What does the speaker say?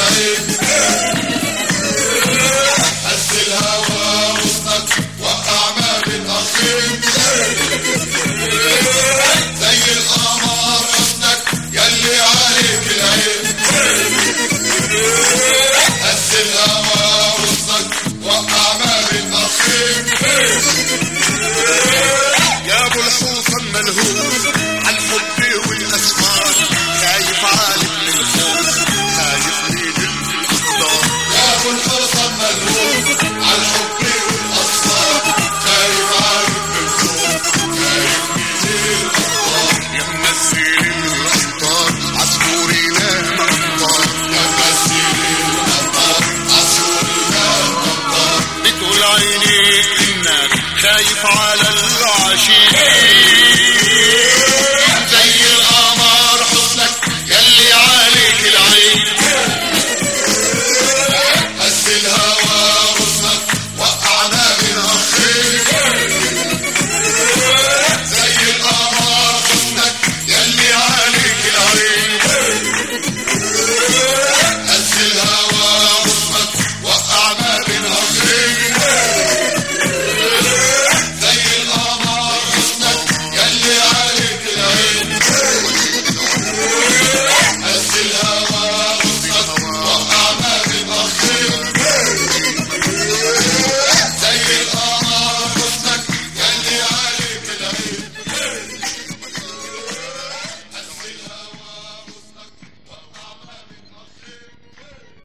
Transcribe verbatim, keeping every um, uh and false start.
العين. هز الهوى وسطك وقع ما بين أخين، زي القمر حسنك يلي عليك العين. هز الهوى وسطك وقع ما بين أخين، يا ابو الحوصن ملهوف عالحب والاسمار، خايف عالم من الخوف خايف من الاقدار. يا ابو الحوصن ملهوف عالحب والاسمار، خايف عالم من الخوف خايف من الاقدار. يا منزل الامطار عصفوري نام امطار، يا منزل الامطار عصفوري نام امطار. بتقول عينيك انك خايف على العشيق،